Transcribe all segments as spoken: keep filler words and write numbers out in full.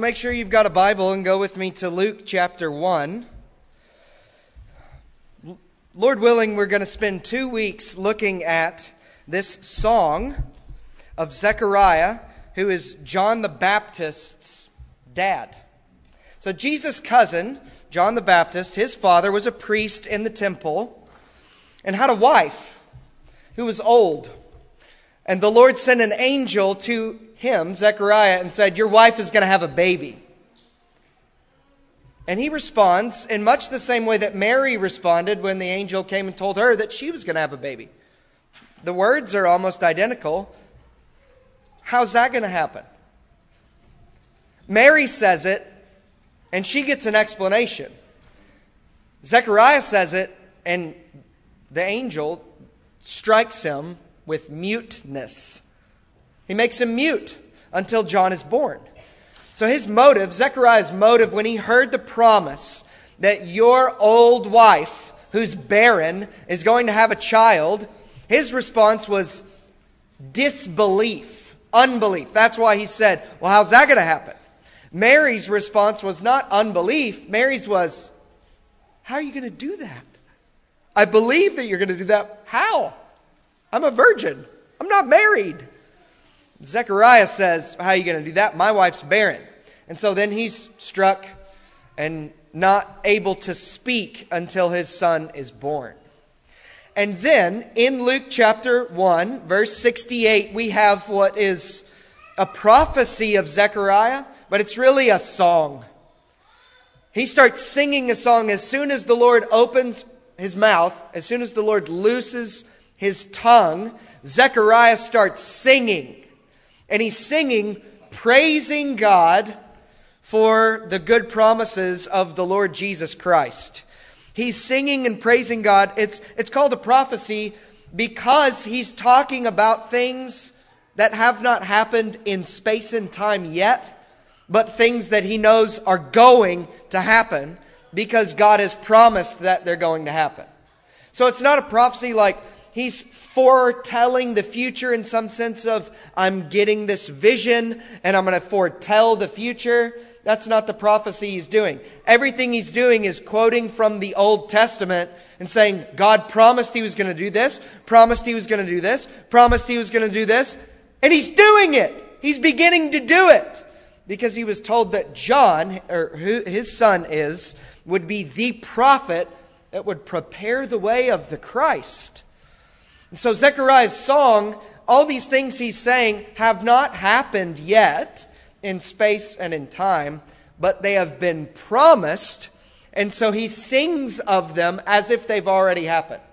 make sure you've got a Bible and go with me to Luke chapter one. Lord willing, we're going to spend two weeks looking at this song of Zechariah, who is John the Baptist's dad. So Jesus' cousin, John the Baptist, his father was a priest in the temple and had a wife who was old. And the Lord sent an angel to him, Zechariah, and said, "Your wife is going to have a baby." And he responds in much the same way that Mary responded when the angel came and told her that she was going to have a baby. The words are almost identical. How's that going to happen? Mary says it, and she gets an explanation. Zechariah says it, and the angel strikes him with muteness. He makes him mute until John is born. So his motive, Zechariah's motive, when he heard the promise that your old wife, who's barren, is going to have a child, his response was disbelief, unbelief. That's why he said, well, how's that going to happen? Mary's response was not unbelief. Mary's was, how are you going to do that? I believe that you're going to do that. How? I'm a virgin. I'm not married. Zechariah says, how are you going to do that? My wife's barren. And so then he's struck and not able to speak until his son is born. And then in Luke chapter one, verse sixty-eight, we have what is a prophecy of Zechariah, but it's really a song. He starts singing a song as soon as the Lord opens his mouth, as soon as the Lord looses his tongue, Zechariah starts singing. And he's singing, praising God for the good promises of the Lord Jesus Christ. He's singing and praising God. It's, it's called a prophecy because he's talking about things that have not happened in space and time yet, but things that he knows are going to happen because God has promised that they're going to happen. So it's not a prophecy like he's foretelling the future in some sense of, I'm getting this vision and I'm going to foretell the future. That's not the prophecy he's doing. Everything he's doing is quoting from the Old Testament and saying, God promised he was going to do this, promised he was going to do this, promised he was going to do this, and he's doing it. He's beginning to do it because he was told that John, or who his son is, would be the prophet that would prepare the way of the Christ. And so Zechariah's song, all these things he's saying have not happened yet in space and in time, but they have been promised, and so he sings of them as if they've already happened.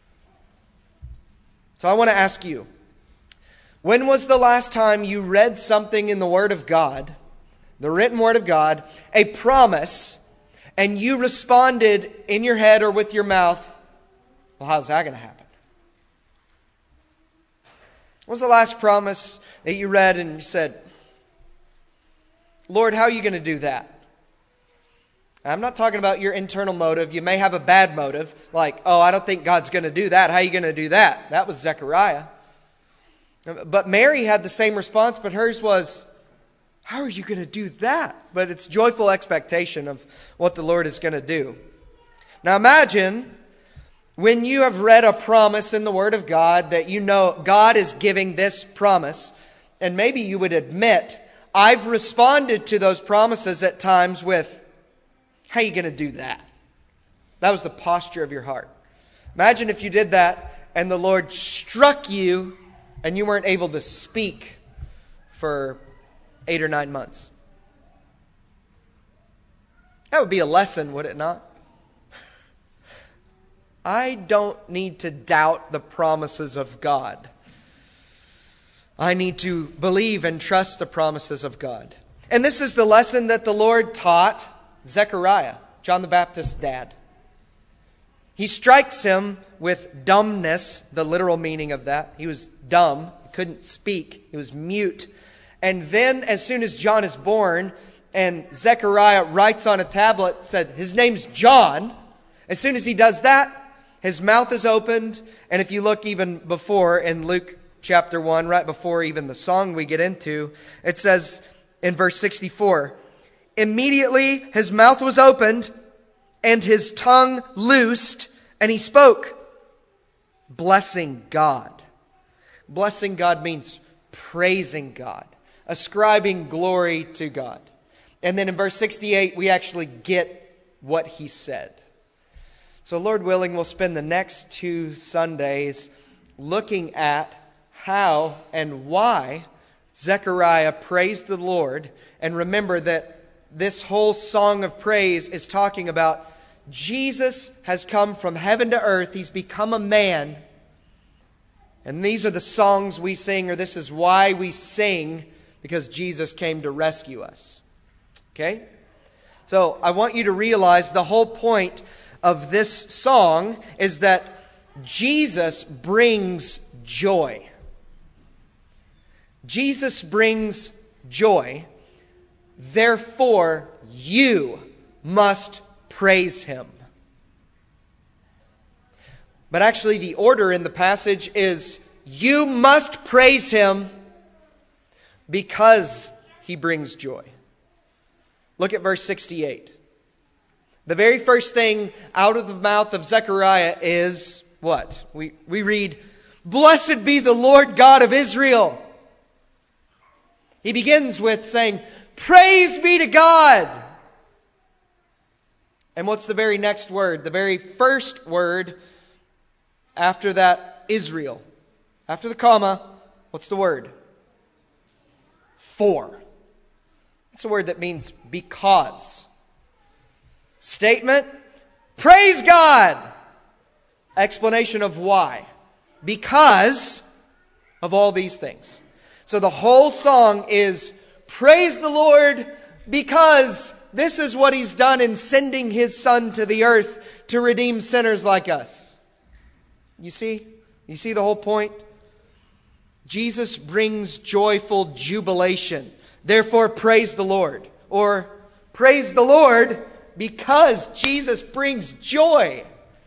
So I want to ask you, when was the last time you read something in the Word of God, the written Word of God, a promise, and you responded in your head or with your mouth, well, how's that going to happen? What was the last promise that you read and you said, Lord, how are you going to do that? I'm not talking about your internal motive. You may have a bad motive, like, oh, I don't think God's going to do that. How are you going to do that? That was Zechariah. But Mary had the same response, but hers was, how are you going to do that? But it's joyful expectation of what the Lord is going to do. Now imagine when you have read a promise in the Word of God that you know God is giving this promise, and maybe you would admit, I've responded to those promises at times with, how are you going to do that? That was the posture of your heart. Imagine if you did that and the Lord struck you and you weren't able to speak for eight or nine months. That would be a lesson, would it not? I don't need to doubt the promises of God. I need to believe and trust the promises of God. And this is the lesson that the Lord taught Zechariah, John the Baptist's dad. He strikes him with dumbness, the literal meaning of that. He was dumb, he couldn't speak, he was mute. And then as soon as John is born, and Zechariah writes on a tablet, said, his name's John. As soon as he does that, his mouth is opened. And if you look even before in Luke chapter one, right before even the song we get into, it says in verse sixty-four, Immediately his mouth was opened and his tongue loosed, and he spoke, blessing God. Blessing God means praising God, ascribing glory to God. And then in verse sixty-eight, we actually get what he said. So Lord willing, we'll spend the next two Sundays looking at how and why Zechariah praised the Lord. And remember that this whole song of praise is talking about Jesus has come from heaven to earth. He's become a man. And these are the songs we sing, or this is why we sing, because Jesus came to rescue us. Okay? So I want you to realize the whole point of this song is that Jesus brings joy. Jesus brings joy. Therefore, you must praise Him. But actually, the order in the passage is, you must praise Him because He brings joy. Look at verse sixty-eight. The very first thing out of the mouth of Zechariah is what? We, we read, blessed be the Lord God of Israel. He begins with saying, praise be to God. And what's the very next word? The very first word after that, Israel. After the comma, what's the word? For. It's a word that means because. Statement, praise God. Explanation of why. Because of all these things. So the whole song is praise the Lord because this is what He's done in sending His Son to the earth to redeem sinners like us. You see? You see the whole point? Jesus brings joyful jubilation. Therefore, praise the Lord. Or, praise the Lord because Jesus brings joy.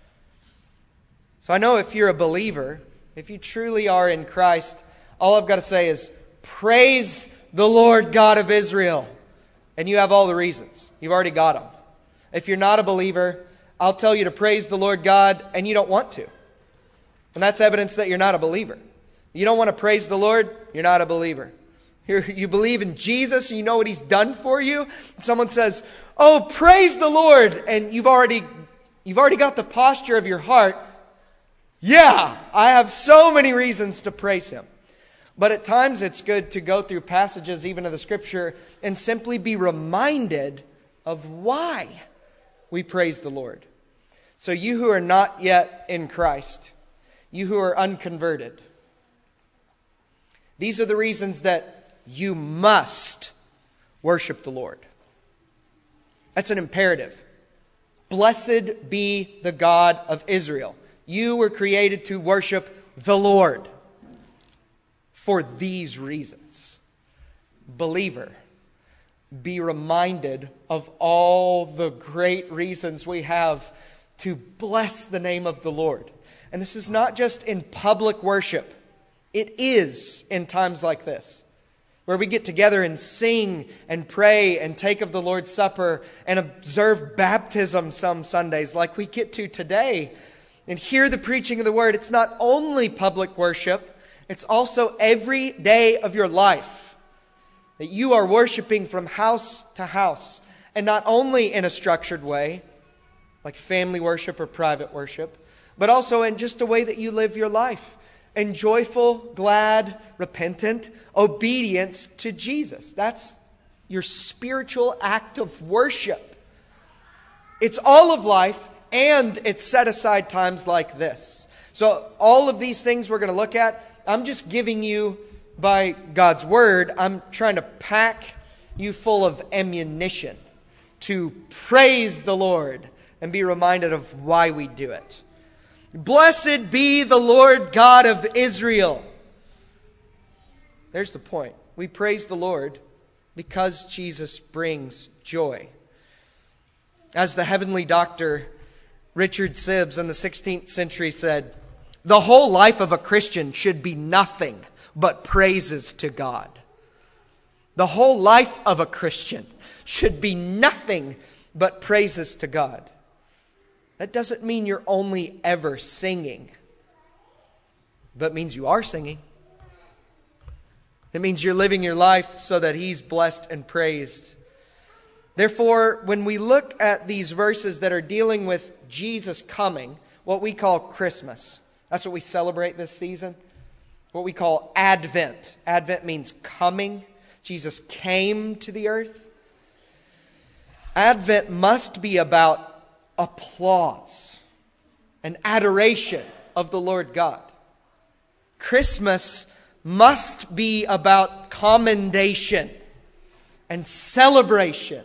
So I know if you're a believer, if you truly are in Christ, all I've got to say is, praise the Lord God of Israel. And you have all the reasons. You've already got them. If you're not a believer, I'll tell you to praise the Lord God, and you don't want to. And that's evidence that you're not a believer. You don't want to praise the Lord, you're not a believer. You're, you believe in Jesus, and you know what He's done for you. Someone says, oh, praise the Lord. And you've already, you've already got the posture of your heart. Yeah, I have so many reasons to praise Him. But at times it's good to go through passages even of the Scripture and simply be reminded of why we praise the Lord. So you who are not yet in Christ, you who are unconverted, these are the reasons that you must worship the Lord. That's an imperative. Blessed be the God of Israel. You were created to worship the Lord for these reasons. Believer, be reminded of all the great reasons we have to bless the name of the Lord. And this is not just in public worship. It is in times like this, where we get together and sing and pray and take of the Lord's Supper and observe baptism some Sundays like we get to today and hear the preaching of the Word. It's not only public worship, it's also every day of your life that you are worshiping from house to house, and not only in a structured way, like family worship or private worship, but also in just the way that you live your life. And joyful, glad, repentant obedience to Jesus. That's your spiritual act of worship. It's all of life, and it's set aside times like this. So all of these things we're going to look at, I'm just giving you, by God's Word, I'm trying to pack you full of ammunition to praise the Lord and be reminded of why we do it. Blessed be the Lord God of Israel. There's the point. We praise the Lord because Jesus brings joy. As the heavenly doctor Richard Sibbes in the sixteenth century said, the whole life of a Christian should be nothing but praises to God. The whole life of a Christian should be nothing but praises to God. That doesn't mean you're only ever singing, but it means you are singing. It means you're living your life so that He's blessed and praised. Therefore, when we look at these verses that are dealing with Jesus coming, what we call Christmas, that's what we celebrate this season, what we call Advent. Advent means coming. Jesus came to the earth. Advent must be about applause and adoration of the Lord God. Christmas must be about commendation and celebration.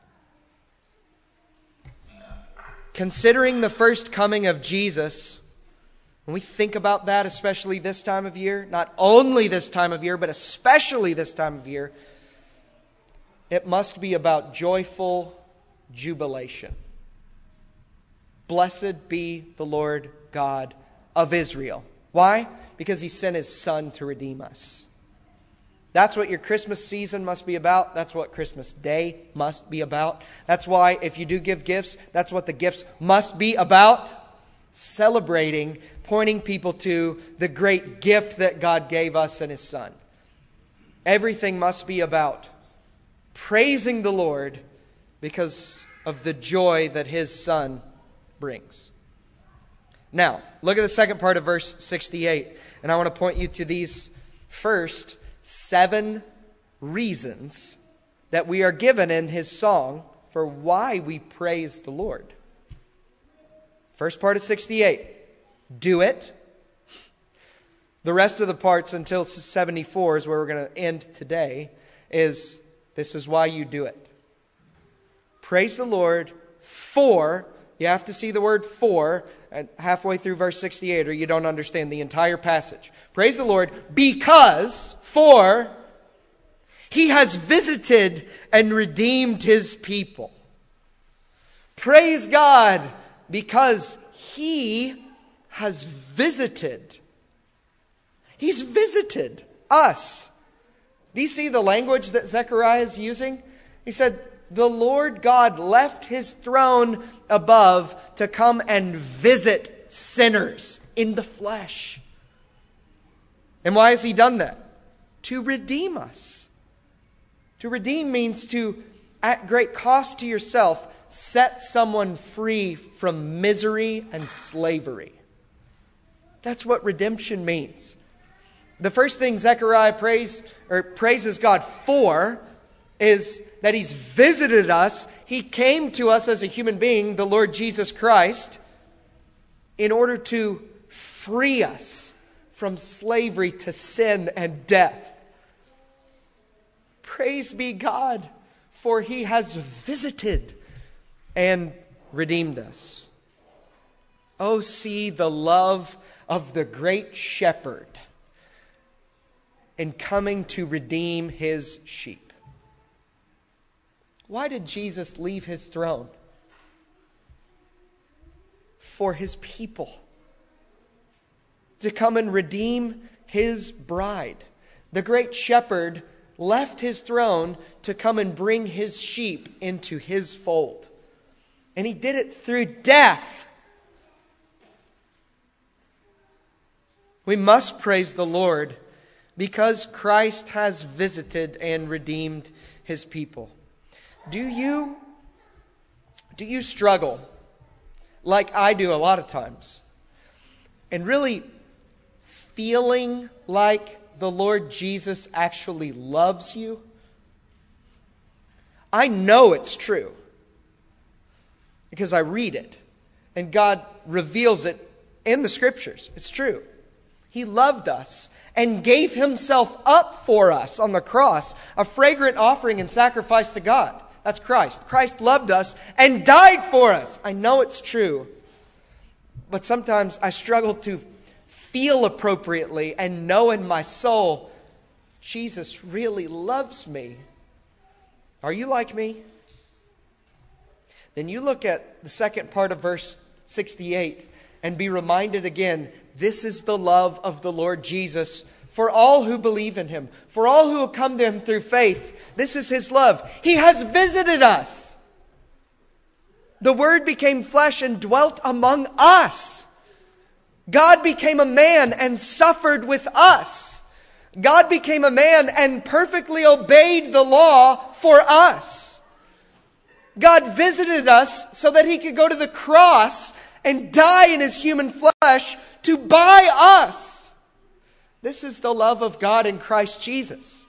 Considering the first coming of Jesus, when we think about that, especially this time of year, not only this time of year, but especially this time of year, it must be about joyful jubilation. Blessed be the Lord God of Israel. Why? Because He sent His Son to redeem us. That's what your Christmas season must be about. That's what Christmas Day must be about. That's why if you do give gifts, that's what the gifts must be about. Celebrating, pointing people to the great gift that God gave us in His Son. Everything must be about praising the Lord because of the joy that His Son brings. Now, look at the second part of verse sixty-eight. And I want to point you to these first seven reasons that we are given in His song for why we praise the Lord. First part of sixty-eight. Do it. The rest of the parts until seventy-four is where we're going to end today. Is this is why you do it. Praise the Lord for, you have to see the word for halfway through verse sixty-eight or you don't understand the entire passage. Praise the Lord because, for, He has visited and redeemed His people. Praise God because He has visited. He's visited us. Do you see the language that Zechariah is using? He said, the Lord God left His throne above to come and visit sinners in the flesh. And why has He done that? To redeem us. To redeem means to, at great cost to yourself, set someone free from misery and slavery. That's what redemption means. The first thing Zechariah prays, or praises God for is that He's visited us. He came to us as a human being, the Lord Jesus Christ, in order to free us from slavery to sin and death. Praise be God, for He has visited and redeemed us. Oh, see the love of the great shepherd in coming to redeem His sheep. Why did Jesus leave His throne? For His people. To come and redeem His bride. The great shepherd left His throne to come and bring His sheep into His fold. And He did it through death. We must praise the Lord because Christ has visited and redeemed His people. Do you, do you struggle, like I do a lot of times, and really feeling like the Lord Jesus actually loves you? I know it's true because I read it and God reveals it in the Scriptures. It's true. He loved us and gave Himself up for us on the cross, a fragrant offering and sacrifice to God. That's Christ. Christ loved us and died for us. I know it's true. But sometimes I struggle to feel appropriately and know in my soul, Jesus really loves me. Are you like me? Then you look at the second part of verse sixty-eight and be reminded again, this is the love of the Lord Jesus for all who believe in him, for all who have come to him through faith. This is his love. He has visited us. The Word became flesh and dwelt among us. God became a man and suffered with us. God became a man and perfectly obeyed the law for us. God visited us so that he could go to the cross and die in his human flesh to buy us. This is the love of God in Christ Jesus.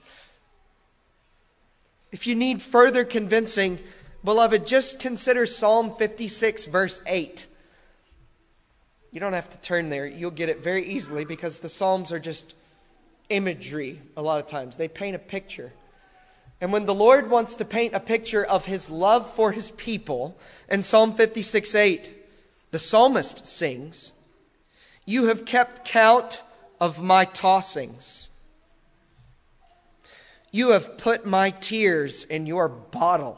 If you need further convincing, beloved, just consider Psalm fifty-six, verse eight. You don't have to turn there. You'll get it very easily because the Psalms are just imagery a lot of times. They paint a picture. And when the Lord wants to paint a picture of his love for his people, in Psalm fifty-six, eight, the psalmist sings, "You have kept count of my tossings. You have put my tears in your bottle."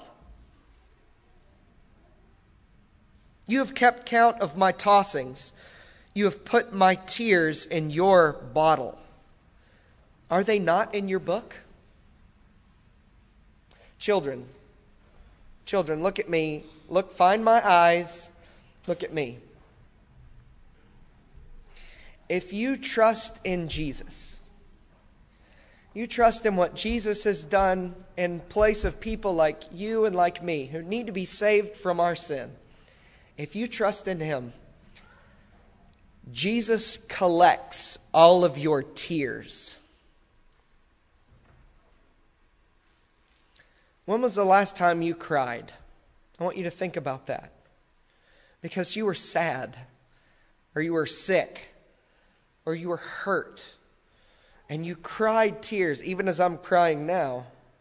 You have kept count of my tossings. You have put my tears in your bottle. Are they not in your book? Children, children, look at me. Look, find my eyes. Look at me. If you trust in Jesus, you trust in what Jesus has done in place of people like you and like me who need to be saved from our sin. If you trust in him, Jesus collects all of your tears. When was the last time you cried? I want you to think about that. Because you were sad, or you were sick, or you were hurt, and you cried tears, even as I'm crying now.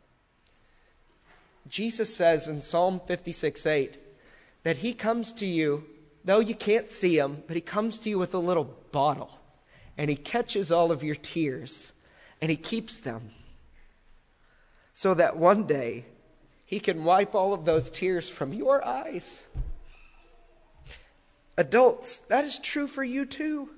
Jesus says in Psalm fifty-six, eight, that he comes to you, though you can't see him, but he comes to you with a little bottle, and he catches all of your tears, and he keeps them, so that one day he can wipe all of those tears from your eyes. Adults, that is true for you too.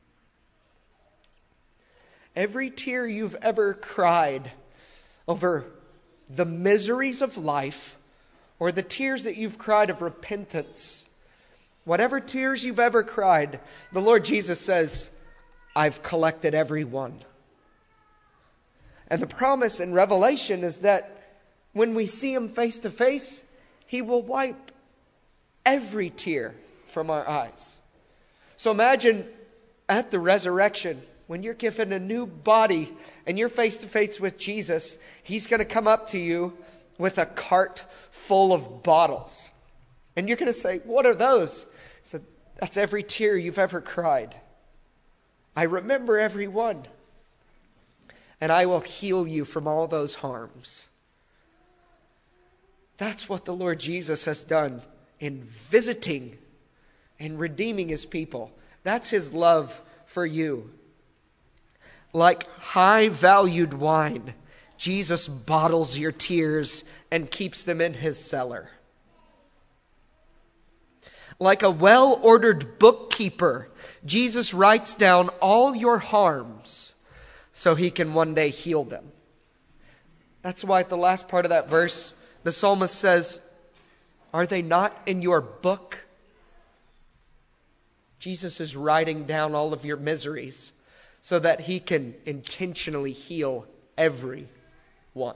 Every tear you've ever cried over the miseries of life, or the tears that you've cried of repentance, whatever tears you've ever cried, the Lord Jesus says, I've collected every one. And the promise in Revelation is that when we see him face to face, he will wipe every tear from our eyes. So imagine at the resurrection, when you're given a new body and you're face to face with Jesus, he's going to come up to you with a cart full of bottles. And you're going to say, what are those? He said, that's every tear you've ever cried. I remember every one. And I will heal you from all those harms. That's what the Lord Jesus has done in visiting and redeeming his people. That's his love for you. Like high valued wine, Jesus bottles your tears and keeps them in his cellar. Like a well-ordered bookkeeper, Jesus writes down all your harms so he can one day heal them. That's why at the last part of that verse, the psalmist says, are they not in your book? Jesus is writing down all of your miseries so that he can intentionally heal every one.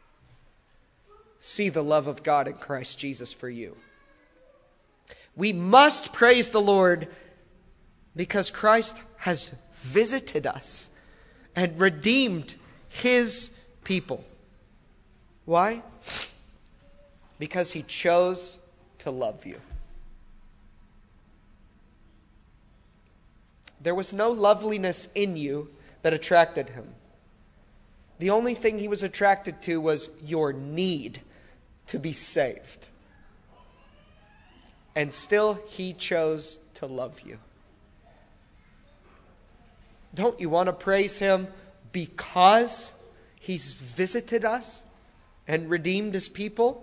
See the love of God in Christ Jesus for you. We must praise the Lord because Christ has visited us and redeemed his people. Why? Because he chose to love you. There was no loveliness in you that attracted him. The only thing he was attracted to was your need to be saved. And still, he chose to love you. Don't you want to praise him because he's visited us and redeemed his people?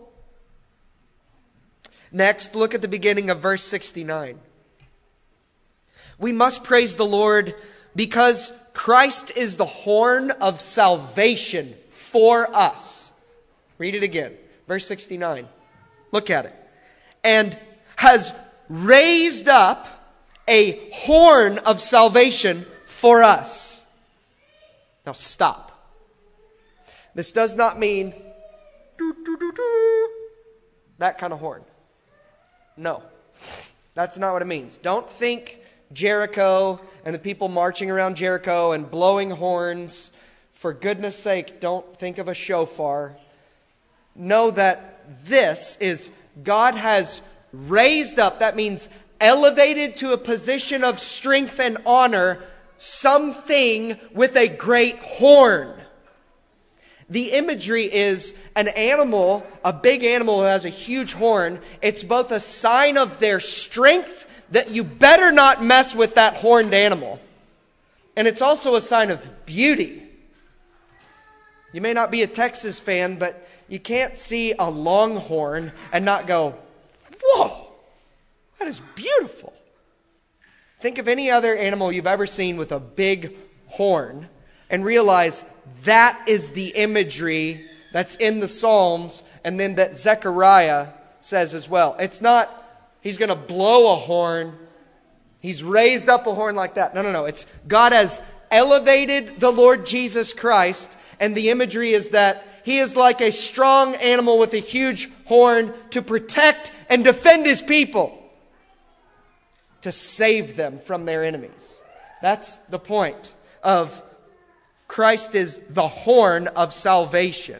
Next, look at the beginning of verse sixty-nine. We must praise the Lord because Christ is the horn of salvation for us. Read it again. Verse sixty-nine. Look at it. And has raised up a horn of salvation for us. Now stop. This does not mean doo, doo, doo, doo, that kind of horn. No. That's not what it means. Don't think Jericho and the people marching around Jericho and blowing horns. For goodness sake, don't think of a shofar. Know that this is God has raised up, that means elevated to a position of strength and honor, something with a great horn. The imagery is an animal, a big animal who has a huge horn. It's both a sign of their strength, that you better not mess with that horned animal. And it's also a sign of beauty. You may not be a Texas fan, but you can't see a longhorn and not go, whoa, that is beautiful. Think of any other animal you've ever seen with a big horn and realize that is the imagery that's in the Psalms and then that Zechariah says as well. It's not he's going to blow a horn. He's raised up a horn like that. No, no, no. It's God has elevated the Lord Jesus Christ, and the imagery is that He is like a strong animal with a huge horn to protect and defend His people, to save them from their enemies. That's the point of Christ is the horn of salvation.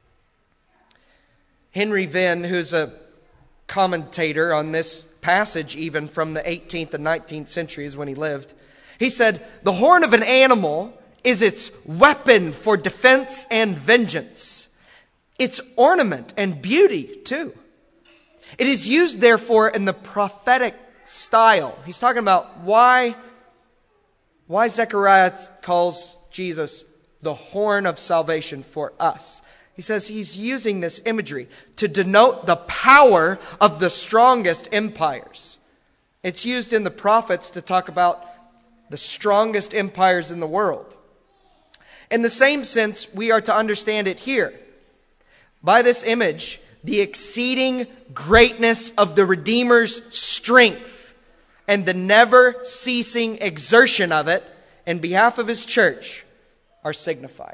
Henry Venn, who's a commentator on this passage, even from the eighteenth and nineteenth centuries when he lived, he said, the horn of an animal is its weapon for defense and vengeance. Its ornament and beauty, too. It is used, therefore, in the prophetic style. He's talking about why, why Zechariah calls Jesus the horn of salvation for us. He says he's using this imagery to denote the power of the strongest empires. It's used in the prophets to talk about the strongest empires in the world. In the same sense, we are to understand it here. By this image, the exceeding greatness of the Redeemer's strength and the never-ceasing exertion of it in behalf of His church are signified.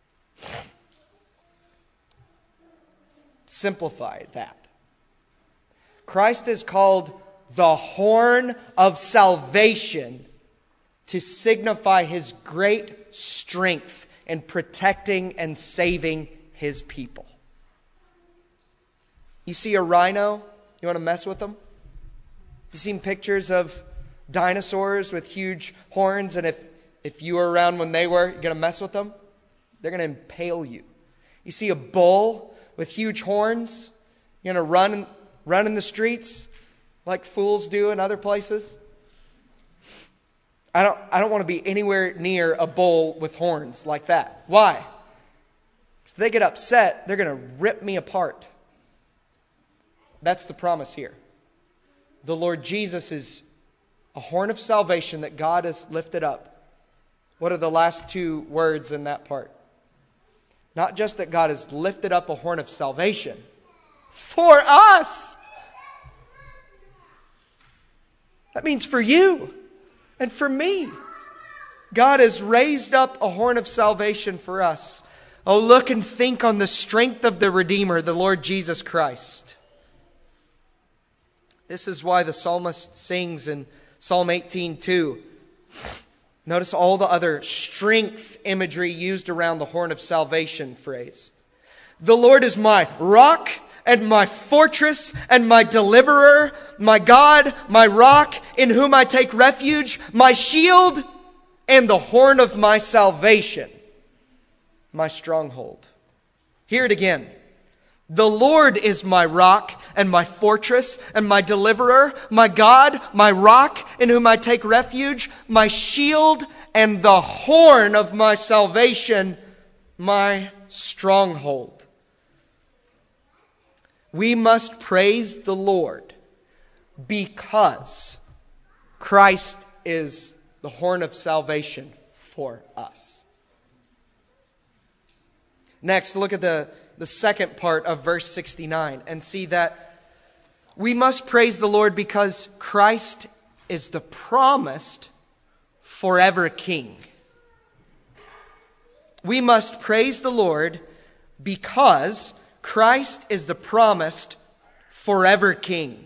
Simplify that. Christ is called the horn of salvation to signify His great strength in protecting and saving His people. You see a rhino, you want to mess with them? You've seen pictures of dinosaurs with huge horns, and if, if you were around when they were, you're going to mess with them? They're going to impale you. You see a bull with huge horns, you're going to run, run in the streets like fools do in other places? I don't, I don't want to be anywhere near a bull with horns like that. Why? Because if they get upset, they're going to rip me apart. That's the promise here. The Lord Jesus is a horn of salvation that God has lifted up. What are the last two words in that part? Not just that God has lifted up a horn of salvation for us. That means for you and for me. God has raised up a horn of salvation for us. Oh, look and think on the strength of the Redeemer, the Lord Jesus Christ. This is why the psalmist sings in Psalm eighteen two. Notice all the other strength imagery used around the horn of salvation phrase. The Lord is my rock and my fortress and my deliverer, my God, my rock, in whom I take refuge, my shield and the horn of my salvation, my stronghold. Hear it again. The Lord is my rock and my fortress and my deliverer, my God, my rock, in whom I take refuge, my shield and the horn of my salvation, my stronghold. We must praise the Lord because Christ is the horn of salvation for us. Next, look at the, the second part of verse sixty-nine and see that we must praise the Lord because Christ is the promised forever King. We must praise the Lord because Christ is the promised forever King.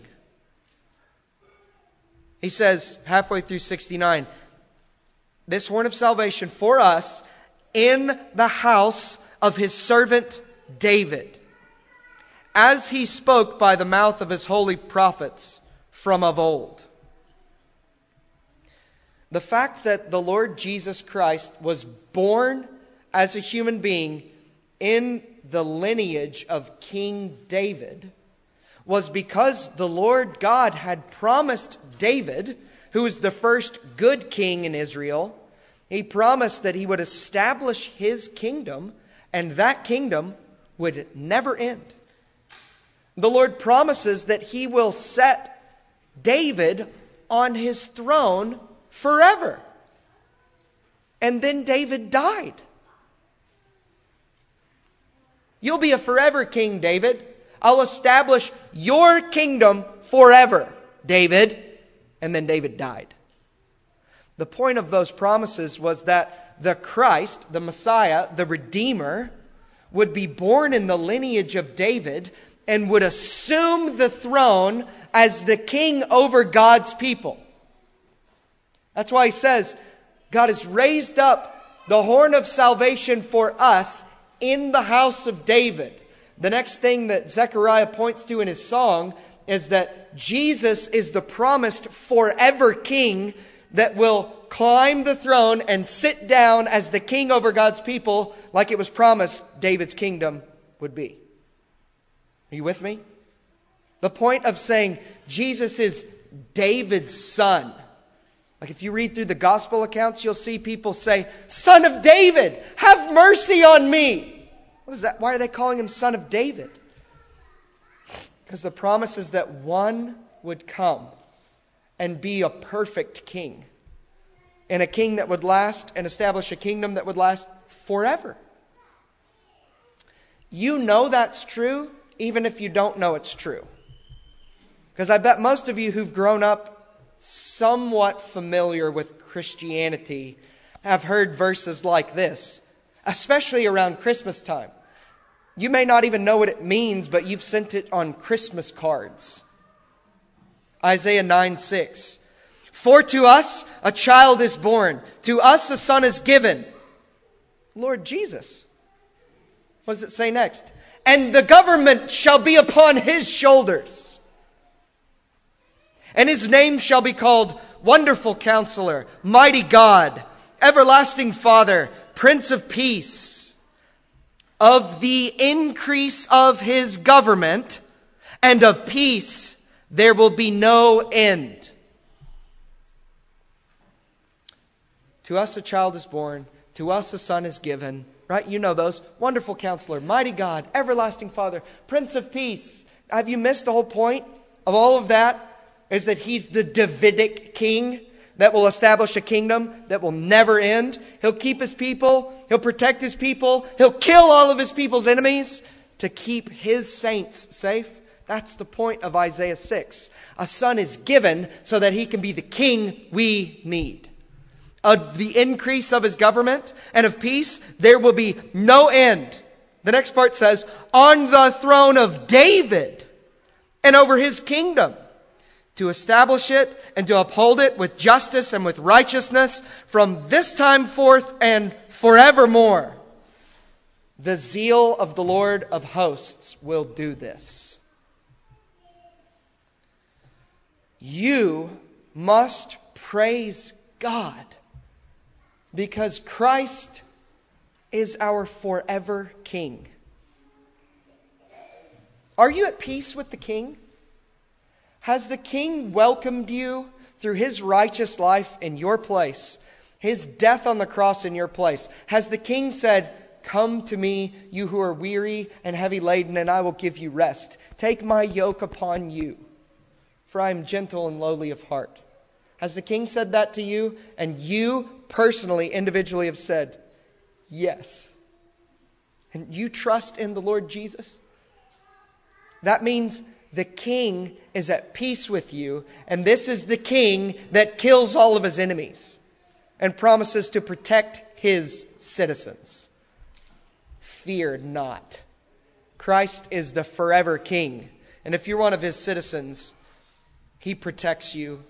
He says halfway through sixty-nine, this horn of salvation for us in the house of his servant David, as he spoke by the mouth of his holy prophets from of old. The fact that the Lord Jesus Christ was born as a human being in the lineage of King David was because the Lord God had promised David, who was the first good king in Israel, he promised that he would establish his kingdom, and that kingdom would never end. The Lord promises that he will set David on his throne forever. And then David died. You'll be a forever king, David. I'll establish your kingdom forever, David. And then David died. The point of those promises was that the Christ, the Messiah, the Redeemer, would be born in the lineage of David and would assume the throne as the king over God's people. That's why he says, God has raised up the horn of salvation for us in the house of David. The next thing that Zechariah points to in his song is that Jesus is the promised forever king that will climb the throne and sit down as the king over God's people, like it was promised David's kingdom would be. Are you with me? The point of saying Jesus is David's son. Like if you read through the gospel accounts, you'll see people say, Son of David, have mercy on me. What is that? Why are they calling him Son of David? Because the promise is that one would come and be a perfect king. And a king that would last and establish a kingdom that would last forever. You know that's true, even if you don't know it's true. Because I bet most of you who've grown up somewhat familiar with Christianity have heard verses like this, especially around Christmas time. You may not even know what it means, but you've sent it on Christmas cards. Isaiah nine six. For to us a child is born, to us a son is given. Lord Jesus. What does it say next? And the government shall be upon his shoulders. And his name shall be called Wonderful Counselor, Mighty God, Everlasting Father, Prince of Peace. Of the increase of his government and of peace there will be no end. To us a child is born, to us a son is given. Right? You know those. Wonderful Counselor, Mighty God, Everlasting Father, Prince of Peace. Have you missed the whole point of all of that? Is that he's the Davidic king that will establish a kingdom that will never end. He'll keep his people. He'll protect his people. He'll kill all of his people's enemies to keep his saints safe. That's the point of Isaiah six. A son is given so that he can be the king we need. Of the increase of his government and of peace, there will be no end. The next part says, on the throne of David and over his kingdom, to establish it and to uphold it with justice and with righteousness from this time forth and forevermore. The zeal of the Lord of hosts will do this. You must praise God because Christ is our forever King. Are you at peace with the King? Has the King welcomed you through his righteous life in your place, his death on the cross in your place? Has the King said, come to me, you who are weary and heavy laden, and I will give you rest. Take my yoke upon you, for I am gentle and lowly of heart. Has the king said that to you? And you personally, individually have said, yes. And you trust in the Lord Jesus? That means the king is at peace with you, and this is the king that kills all of his enemies and promises to protect his citizens. Fear not. Christ is the forever king, and if you're one of his citizens, he protects you.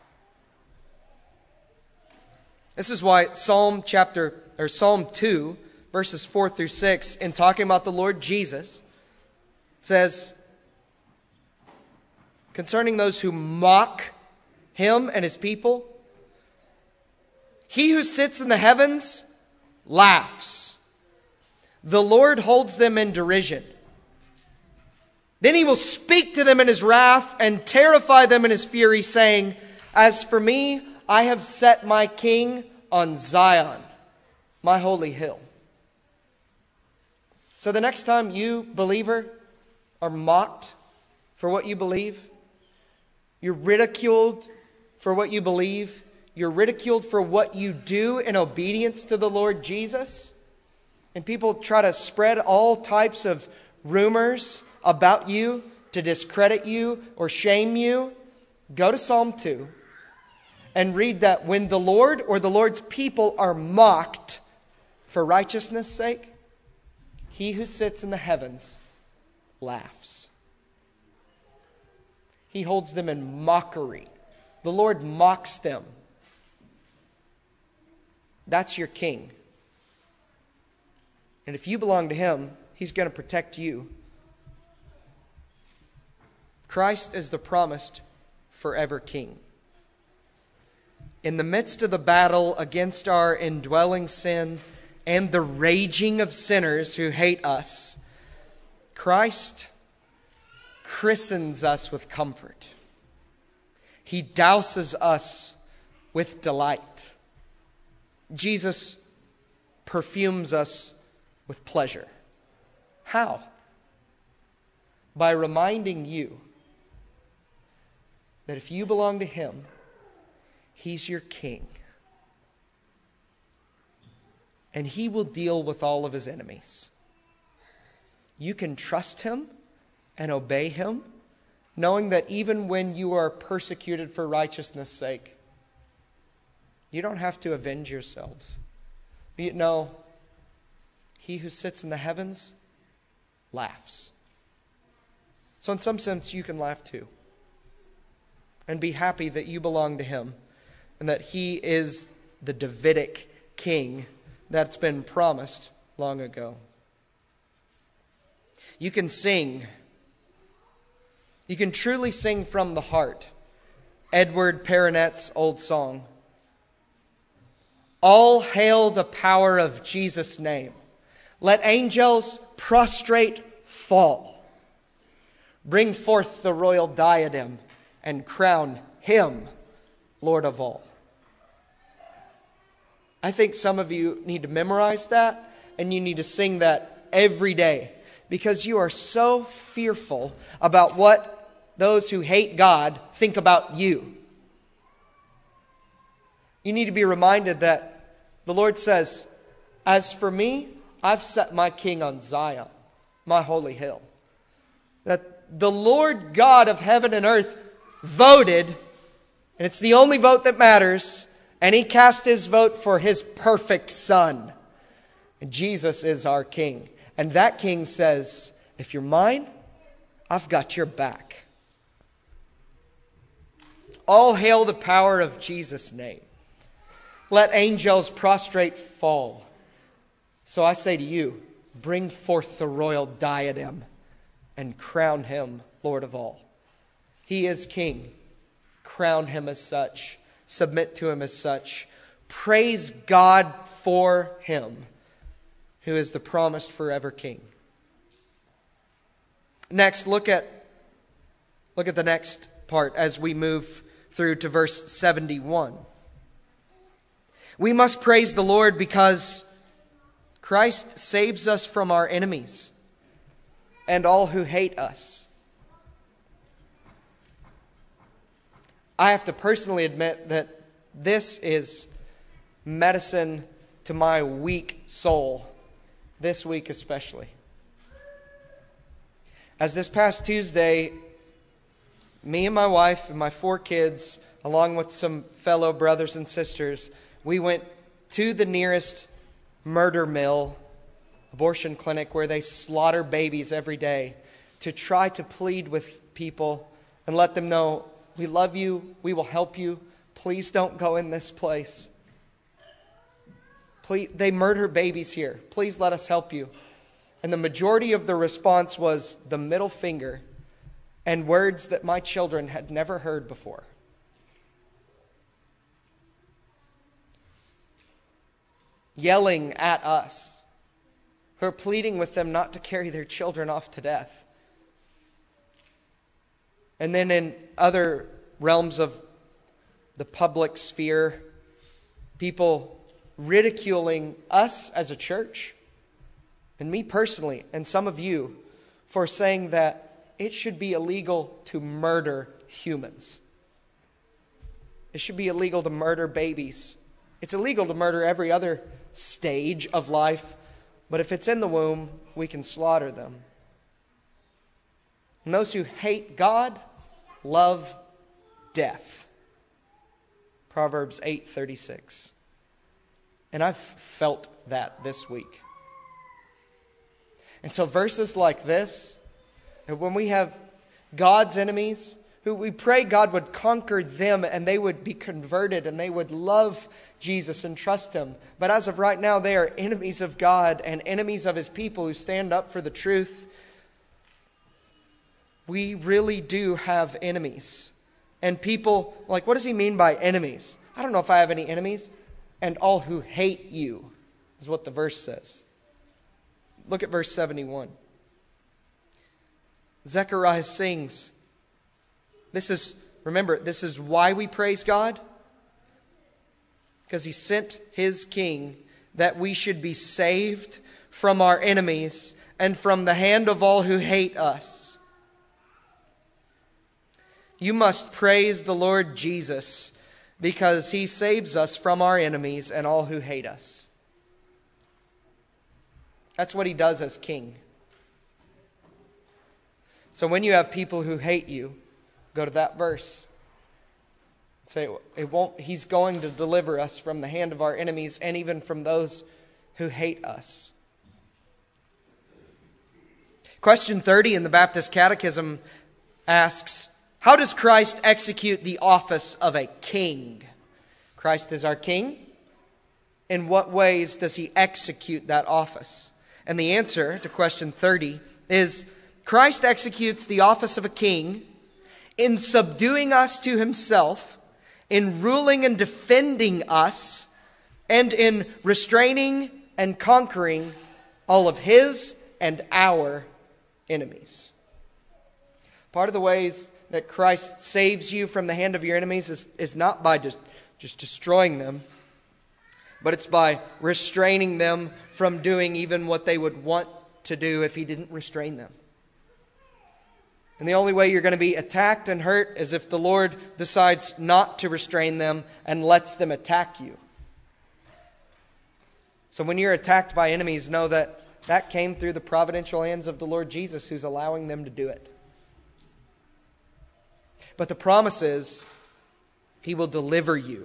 This is why Psalm chapter or Psalm two, verses four through six, in talking about the Lord Jesus, says, concerning those who mock him and his people, he who sits in the heavens laughs. The Lord holds them in derision. Then he will speak to them in his wrath and terrify them in his fury, saying, as for me, I have set my king on Zion, my holy hill. So the next time you, believer, are mocked for what you believe, you're ridiculed for what you believe, you're ridiculed for what you do in obedience to the Lord Jesus, and people try to spread all types of rumors about you to discredit you or shame you, go to Psalm two and read that when the Lord or the Lord's people are mocked for righteousness' sake, he who sits in the heavens laughs. He holds them in mockery. The Lord mocks them. That's your king. And if you belong to him, he's going to protect you. Christ is the promised forever king. In the midst of the battle against our indwelling sin and the raging of sinners who hate us, Christ christens us with comfort. He douses us with delight. Jesus perfumes us with pleasure. How? By reminding you that if you belong to him, he's your king. And he will deal with all of his enemies. You can trust him and obey him, knowing that even when you are persecuted for righteousness' sake, you don't have to avenge yourselves. You know, he who sits in the heavens laughs. So in some sense, you can laugh too. And be happy that you belong to him and that he is the Davidic king that's been promised long ago. You can sing. You can truly sing from the heart. Edward Peronet's old song. All hail the power of Jesus' name. Let angels prostrate fall. Bring forth the royal diadem and crown him Lord of all. I think some of you need to memorize that, and you need to sing that every day, because you are so fearful about what those who hate God think about you. You need to be reminded that the Lord says, as for me, I've set my king on Zion, my holy hill. That the Lord God of heaven and earth voted, and it's the only vote that matters, and he cast his vote for his perfect Son. And Jesus is our king. And that king says, if you're mine, I've got your back. All hail the power of Jesus' name. Let angels prostrate fall. So I say to you, bring forth the royal diadem and crown him Lord of all. He is king. Crown him as such. Submit to him as such. Praise God for him, who is the promised forever king. Next, look at, look at the next part as we move through to verse seventy-one. We must praise the Lord because Christ saves us from our enemies and all who hate us. I have to personally admit that this is medicine to my weak soul, this week especially. As this past Tuesday, me and my wife and my four kids, along with some fellow brothers and sisters, we went to the nearest murder mill, abortion clinic, where they slaughter babies every day, to try to plead with people and let them know, we love you, we will help you, please don't go in this place. Please, they murder babies here, please let us help you. And the majority of the response was the middle finger and words that my children had never heard before. Yelling at us, who are pleading with them not to carry their children off to death. And then in other realms of the public sphere, people ridiculing us as a church, and me personally, and some of you, for saying that it should be illegal to murder humans. It should be illegal to murder babies. It's illegal to murder every other stage of life, but if it's in the womb, we can slaughter them. And those who hate God love death. Proverbs eight thirty-six. And I've felt that this week. And so verses like this, and when we have God's enemies, who we pray God would conquer them and they would be converted and they would love Jesus and trust Him. But as of right now, they are enemies of God and enemies of His people who stand up for the truth. We really do have enemies. And people, like, what does he mean by enemies? I don't know if I have any enemies. And all who hate you is what the verse says. Look at verse seventy-one. Zechariah sings. This is, remember, this is why we praise God. Because He sent His King that we should be saved from our enemies and from the hand of all who hate us. You must praise the Lord Jesus because He saves us from our enemies and all who hate us. That's what He does as King. So when you have people who hate you, go to that verse. Say, it won't, He's going to deliver us from the hand of our enemies and even from those who hate us. Question thirty in the Baptist Catechism asks, how does Christ execute the office of a king? Christ is our king. In what ways does He execute that office? And the answer to question thirty is, Christ executes the office of a king in subduing us to Himself, in ruling and defending us, and in restraining and conquering all of His and our enemies. Part of the ways that Christ saves you from the hand of your enemies is, is not by just, just destroying them, but it's by restraining them from doing even what they would want to do if He didn't restrain them. And the only way you're going to be attacked and hurt is if the Lord decides not to restrain them and lets them attack you. So when you're attacked by enemies, know that that came through the providential hands of the Lord Jesus, who's allowing them to do it. But the promise is, He will deliver you.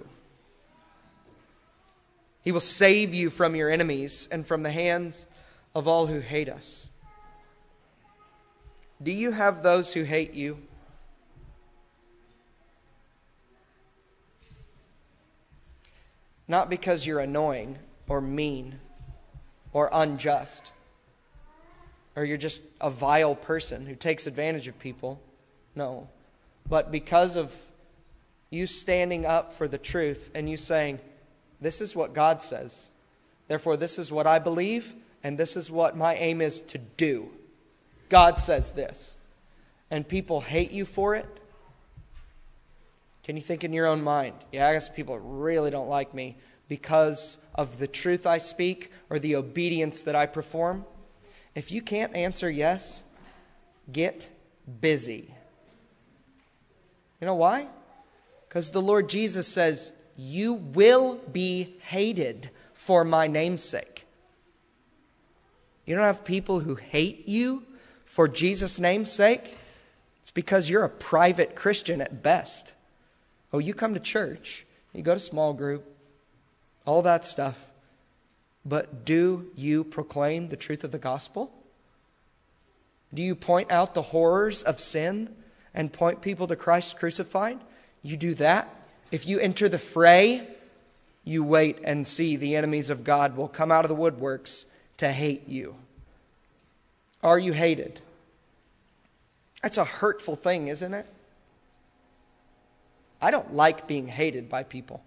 He will save you from your enemies and from the hands of all who hate us. Do you have those who hate you? Not because you're annoying or mean or unjust, or you're just a vile person who takes advantage of people. No. But because of you standing up for the truth and you saying, this is what God says. Therefore, this is what I believe, and this is what my aim is to do. God says this. And people hate you for it. Can you think in your own mind, yeah, I guess people really don't like me because of the truth I speak or the obedience that I perform? If you can't answer yes, get busy. You know why? Because the Lord Jesus says, you will be hated for my name's sake. You don't have people who hate you for Jesus' name's sake. It's because you're a private Christian at best. Oh, you come to church, you go to small group, all that stuff. But do you proclaim the truth of the gospel? Do you point out the horrors of sin and point people to Christ crucified? You do that. If you enter the fray, you wait and see the enemies of God will come out of the woodworks to hate you. Are you hated? That's a hurtful thing, isn't it? I don't like being hated by people.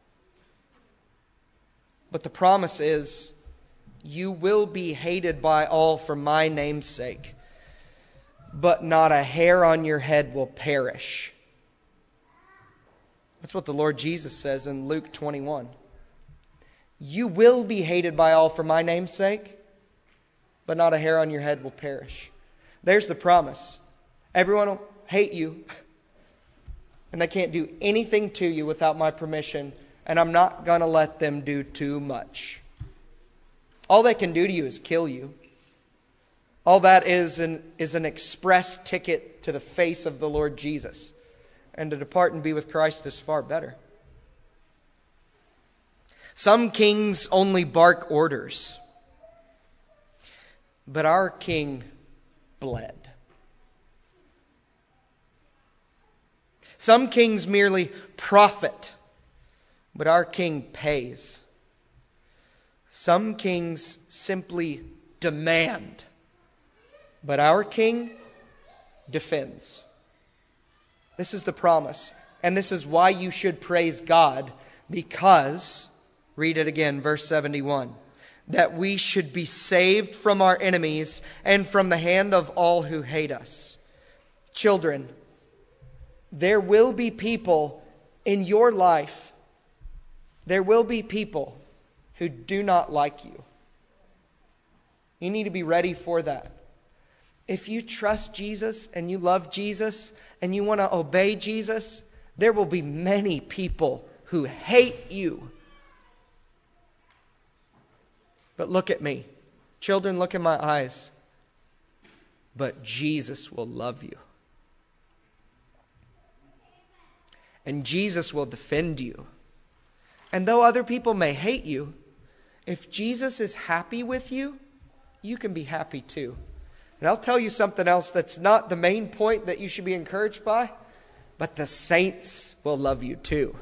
But the promise is, you will be hated by all for my name's sake, but not a hair on your head will perish. That's what the Lord Jesus says in Luke twenty-one. You will be hated by all for my name's sake, but not a hair on your head will perish. There's the promise. Everyone will hate you, and they can't do anything to you without my permission, and I'm not going to let them do too much. All they can do to you is kill you. All that is an, is an express ticket to the face of the Lord Jesus. And to depart and be with Christ is far better. Some kings only bark orders, but our King bled. Some kings merely profit, but our King pays. Some kings simply demand, but our King defends. This is the promise. And this is why you should praise God, because, read it again, verse seventy-one, that we should be saved from our enemies and from the hand of all who hate us. Children, there will be people in your life, there will be people who do not like you. You need to be ready for that. If you trust Jesus and you love Jesus and you want to obey Jesus, there will be many people who hate you. But look at me. Children, look in my eyes. But Jesus will love you. And Jesus will defend you. And though other people may hate you, if Jesus is happy with you, you can be happy too. And I'll tell you something else that's not the main point that you should be encouraged by, but the saints will love you too.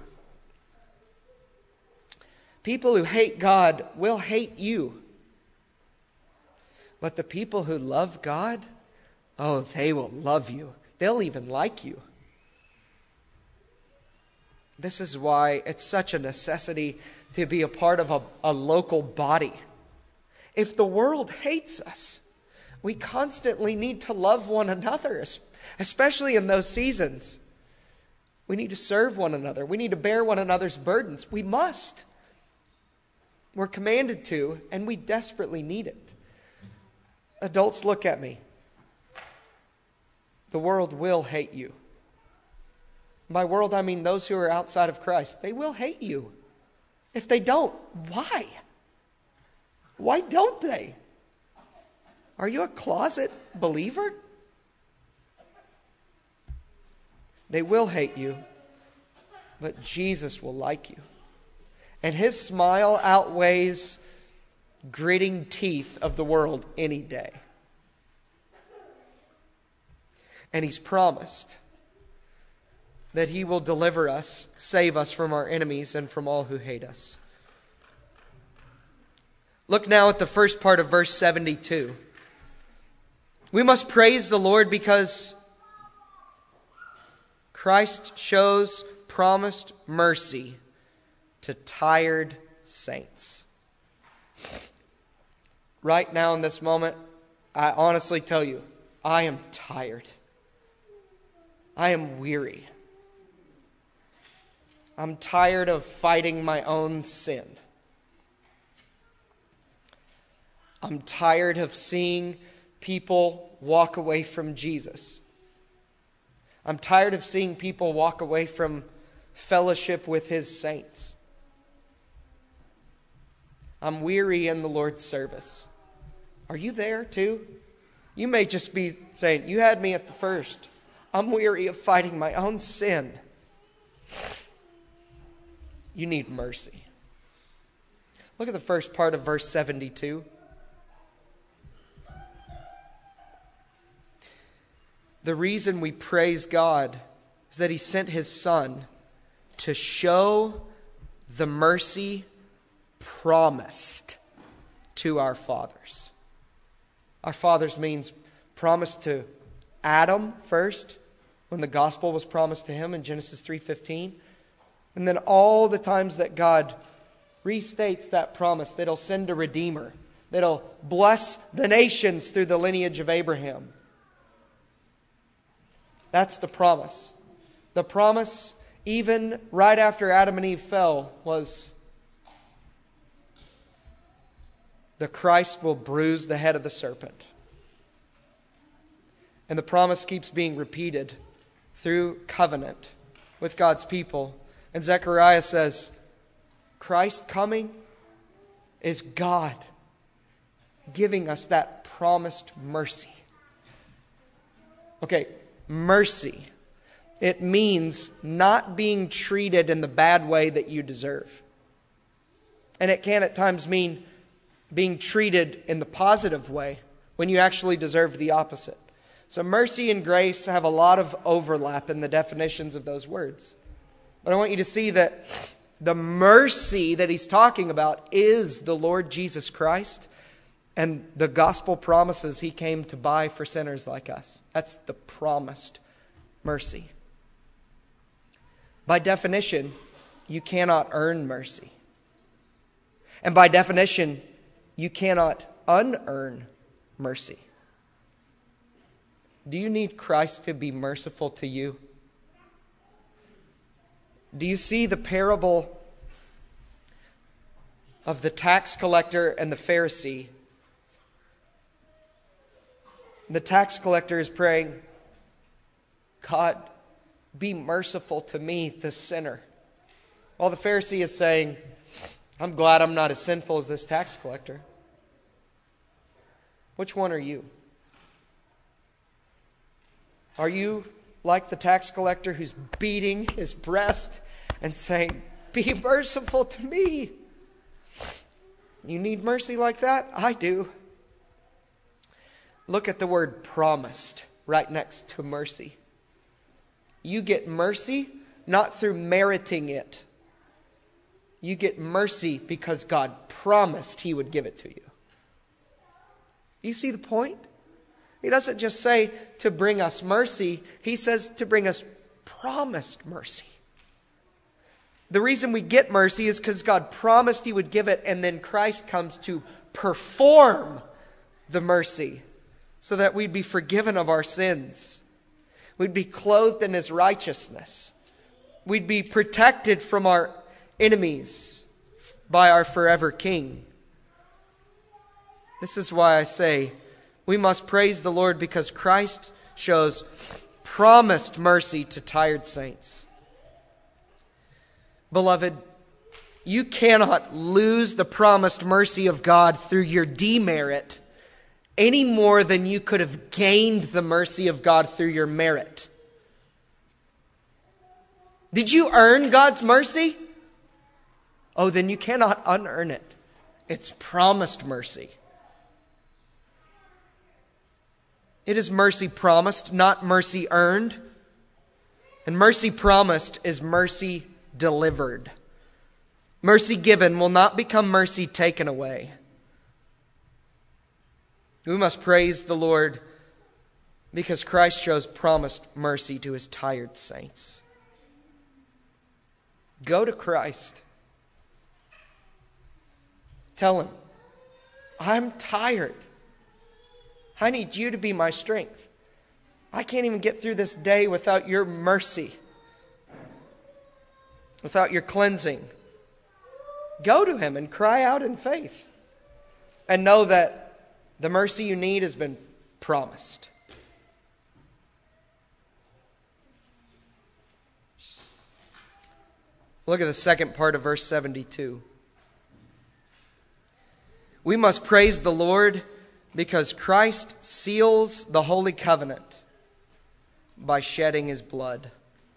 People who hate God will hate you. But the people who love God, oh, they will love you. They'll even like you. This is why it's such a necessity to be a part of a, a local body. If the world hates us, we constantly need to love one another, especially in those seasons. We need to serve one another. We need to bear one another's burdens. We must. We're commanded to, and we desperately need it. Adults, look at me. The world will hate you. By world, I mean those who are outside of Christ. They will hate you. If they don't, why? Why don't they? Are you a closet believer? They will hate you, but Jesus will like you. And his smile outweighs gritting teeth of the world any day. And he's promised that he will deliver us, save us from our enemies and from all who hate us. Look now at the first part of verse seventy-two. We must praise the Lord because Christ shows promised mercy to tired saints. Right now in this moment, I honestly tell you, I am tired. I am weary. I'm tired of fighting my own sin. I'm tired of seeing people walk away from Jesus. I'm tired of seeing people walk away from fellowship with His saints. I'm weary in the Lord's service. Are you there too? You may just be saying, you had me at the first. I'm weary of fighting my own sin. You need mercy. Look at the first part of verse seventy-two. The reason we praise God is that He sent His Son to show the mercy promised to our fathers. Our fathers means promised to Adam first, when the gospel was promised to him in Genesis three fifteen. And then all the times that God restates that promise, that He'll send a Redeemer, that He'll bless the nations through the lineage of Abraham. That's the promise. The promise, even right after Adam and Eve fell, was the Christ will bruise the head of the serpent. And the promise keeps being repeated through covenant with God's people. And Zechariah says, Christ coming is God giving us that promised mercy. Okay, mercy. It means not being treated in the bad way that you deserve. And it can at times mean being treated in the positive way when you actually deserve the opposite. So mercy and grace have a lot of overlap in the definitions of those words. But I want you to see that the mercy that he's talking about is the Lord Jesus Christ and the gospel promises He came to buy for sinners like us. That's the promised mercy. By definition, you cannot earn mercy. And by definition, you cannot unearn mercy. Do you need Christ to be merciful to you? Do you see the parable of the tax collector and the Pharisee? The tax collector is praying, God, be merciful to me, the sinner. While the Pharisee is saying, I'm glad I'm not as sinful as this tax collector. Which one are you? Are you like the tax collector who's beating his breast and saying, be merciful to me? You need mercy like that? I do. Look at the word promised right next to mercy. You get mercy not through meriting it. You get mercy because God promised He would give it to you. You see the point? He doesn't just say to bring us mercy. He says to bring us promised mercy. The reason we get mercy is because God promised He would give it, and then Christ comes to perform the mercy so that we'd be forgiven of our sins. We'd be clothed in His righteousness. We'd be protected from our enemies by our forever King. This is why I say we must praise the Lord, because Christ shows promised mercy to tired saints. Beloved, you cannot lose the promised mercy of God through your demerit any more than you could have gained the mercy of God through your merit. Did you earn God's mercy? Oh, then you cannot unearn it. It's promised mercy. It is mercy promised, not mercy earned. And mercy promised is mercy delivered. Mercy given will not become mercy taken away. We must praise the Lord because Christ shows promised mercy to His tired saints. Go to Christ. Tell Him, I'm tired. I need You to be my strength. I can't even get through this day without Your mercy, without Your cleansing. Go to Him and cry out in faith. And know that the mercy you need has been promised. Look at the second part of verse seventy-two. We must praise the Lord because Christ seals the holy covenant by shedding His blood.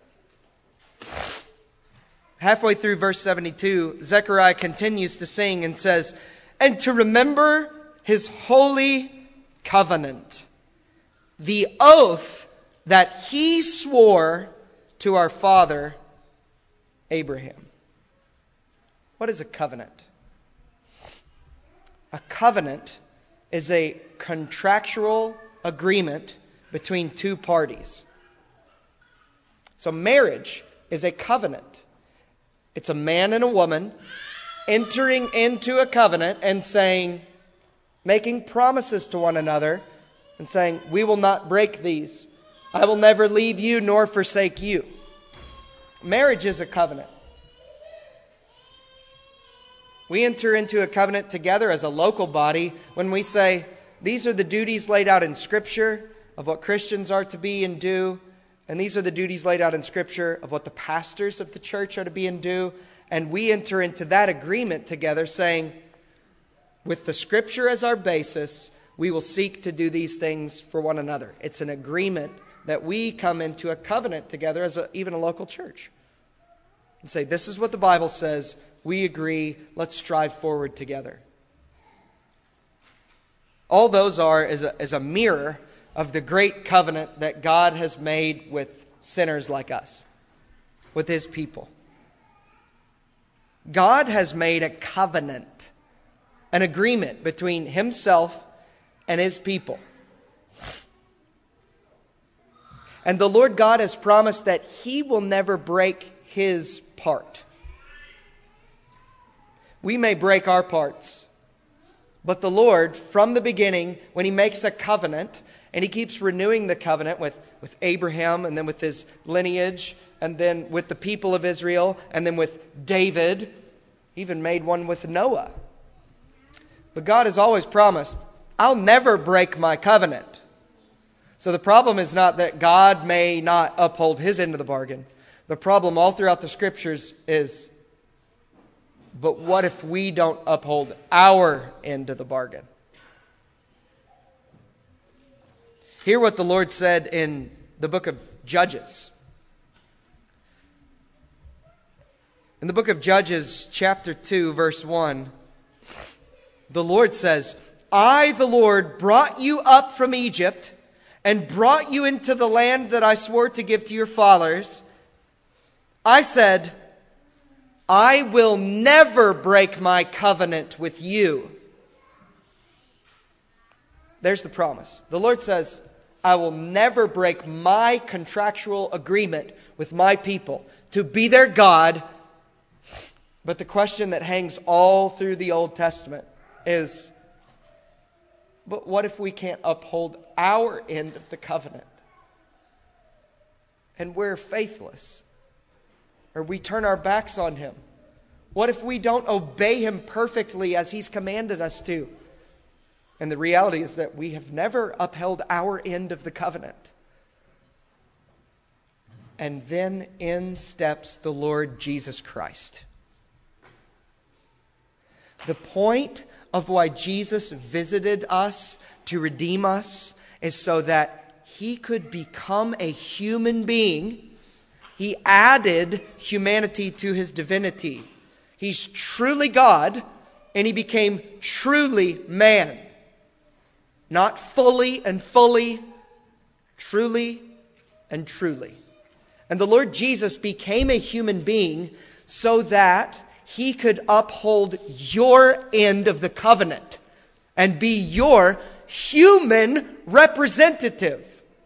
Halfway through verse seventy-two, Zechariah continues to sing and says, "And to remember His holy covenant, the oath that He swore to our father Abraham." What is a covenant? A covenant is a contractual agreement between two parties. So marriage is a covenant. It's a man and a woman entering into a covenant and saying, making promises to one another and saying, we will not break these. I will never leave you nor forsake you. Marriage is a covenant. We enter into a covenant together as a local body when we say, these are the duties laid out in Scripture of what Christians are to be and do. And these are the duties laid out in Scripture of what the pastors of the church are to be and do. And we enter into that agreement together saying, with the Scripture as our basis, we will seek to do these things for one another. It's an agreement that we come into a covenant together as a, even a local church. And say, this is what the Bible says. We agree. Let's strive forward together. All those are is a, is a mirror of the great covenant that God has made with sinners like us, with His people. God has made a covenant, an agreement between Himself and His people. And the Lord God has promised that He will never break His part. We may break our parts, but the Lord, from the beginning, when He makes a covenant, and He keeps renewing the covenant with, with Abraham, and then with his lineage, and then with the people of Israel, and then with David, even made one with Noah. But God has always promised, I'll never break my covenant. So the problem is not that God may not uphold His end of the bargain. The problem all throughout the Scriptures is, but what if we don't uphold our end of the bargain? Hear what the Lord said in the book of Judges. In the book of Judges, chapter two, verse one, the Lord says, I, the Lord, brought you up from Egypt and brought you into the land that I swore to give to your fathers. I said, I will never break my covenant with you. There's the promise. The Lord says, I will never break my contractual agreement with my people to be their God. But the question that hangs all through the Old Testament is, but what if we can't uphold our end of the covenant? And we're faithless. Or we turn our backs on Him. What if we don't obey Him perfectly as He's commanded us to? And the reality is that we have never upheld our end of the covenant. And then in steps the Lord Jesus Christ. The point of why Jesus visited us to redeem us is so that He could become a human being. He added humanity to His divinity. He's truly God, and He became truly man. Not fully and fully, truly and truly. And the Lord Jesus became a human being so that He could uphold your end of the covenant and be your human representative.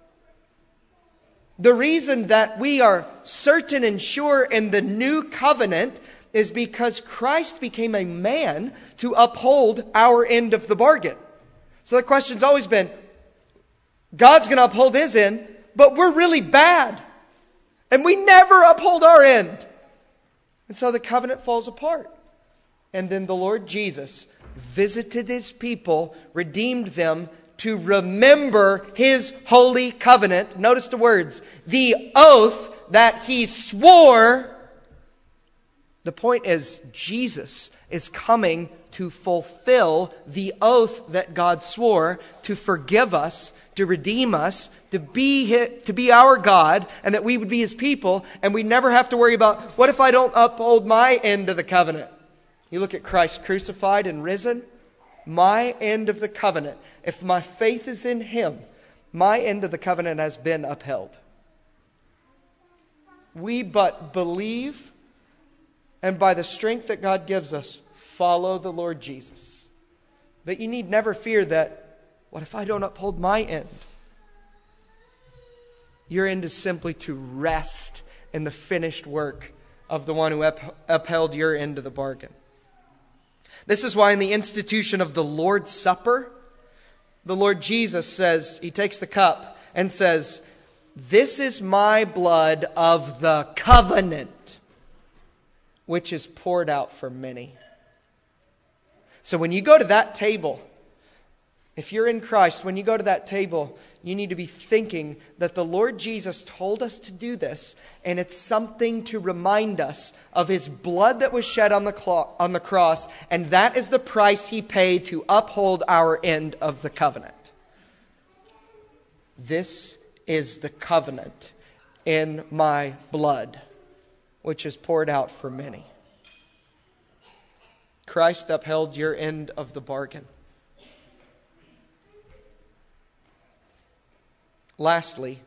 The reason that we are certain and sure in the new covenant is because Christ became a man to uphold our end of the bargain. So the question's always been, God's going to uphold His end, but we're really bad. And we never uphold our end. And so the covenant falls apart. And then the Lord Jesus visited His people, redeemed them to remember His holy covenant. Notice the words, the oath that He swore The point is, Jesus is coming to fulfill the oath that God swore to forgive us, to redeem us, to be his, to be our God, and that we would be His people, and we never have to worry about, what if I don't uphold my end of the covenant? You look at Christ crucified and risen, my end of the covenant. If my faith is in Him, my end of the covenant has been upheld. We but believe, and by the strength that God gives us, follow the Lord Jesus. But you need never fear that, what if I don't uphold my end? Your end is simply to rest in the finished work of the one who up- upheld your end of the bargain. This is why in the institution of the Lord's Supper, the Lord Jesus says, He takes the cup and says, "This is my blood of the covenant, which is poured out for many." So when you go to that table, if you're in Christ, when you go to that table, you need to be thinking that the Lord Jesus told us to do this, and it's something to remind us of His blood that was shed on the clo- on the cross, and that is the price He paid to uphold our end of the covenant. This is the covenant in my blood, which is poured out for many. Christ upheld your end of the bargain. Lastly,